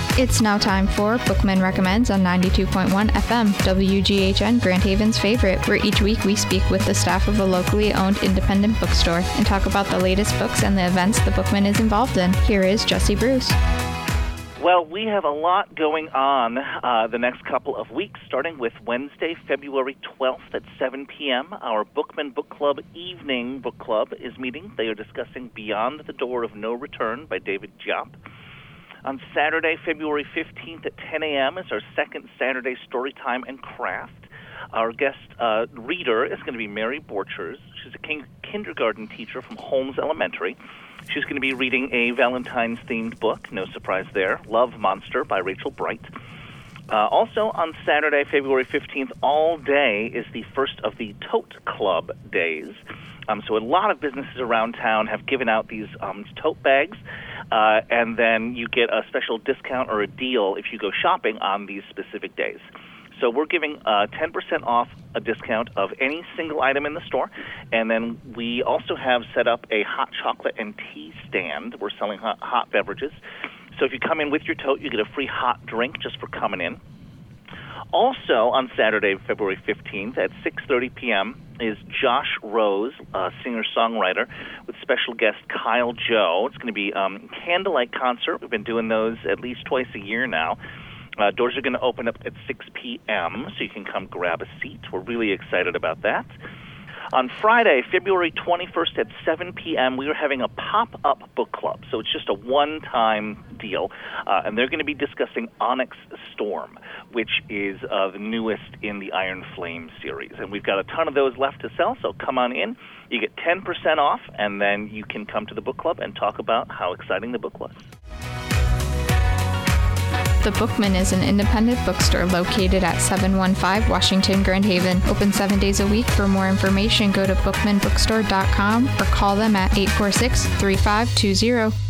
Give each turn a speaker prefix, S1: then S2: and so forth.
S1: It's now time for Bookman Recommends on 92.1 FM, WGHN Grand Haven's favorite, where each week we speak with the staff of a locally owned independent bookstore and talk about the latest books and the events the Bookman is involved in. Here is Jesse Bruce.
S2: Well, we have a lot going on the next couple of weeks, starting with Wednesday, February 12th at 7 p.m. Our Bookman Book Club Evening Book Club is meeting. They are discussing Beyond the Door of No Return by David Diop. On Saturday, February 15th at 10 a.m. is our second Saturday Storytime and Craft. Our guest reader is going to be Mary Borchers. She's a kindergarten teacher from Holmes Elementary. She's going to be reading a Valentine's-themed book, no surprise there, Love Monster by Rachel Bright. Also on Saturday, February 15th, all day is the first of the Tote Club days. So a lot of businesses around town have given out these tote bags, and then you get a special discount or a deal if you go shopping on these specific days. So we're giving 10% off a discount of any single item in the store. And then we also have set up a hot chocolate and tea stand. We're selling hot beverages. So if you come in with your tote, you get a free hot drink just for coming in. Also on Saturday, February 15th at 6:30 p.m. is Josh Rose, a singer-songwriter, with special guest Kyle Joe. It's going to be a candlelight concert. We've been doing those at least twice a year now. Doors are going to open up at 6 p.m., so you can come grab a seat. We're really excited about that. On Friday, February 21st at 7 p.m., we are having a pop-up book club. So it's just a one-time deal. And they're going to be discussing Onyx Storm, which is the newest in the Iron Flame series. And we've got a ton of those left to sell, so come on in. You get 10% off, and then you can come to the book club and talk about how exciting the book was.
S1: The Bookman is an independent bookstore located at 715 Washington, Grand Haven. Open 7 days a week. For more information, go to bookmanbookstore.com or call them at 846-3520.